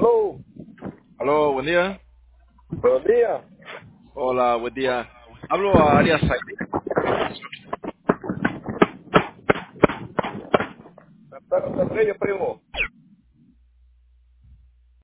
Aló, Aló, buen día. buenos días. Hola, buen día. Hablo a Arias Saidi. Está con primo.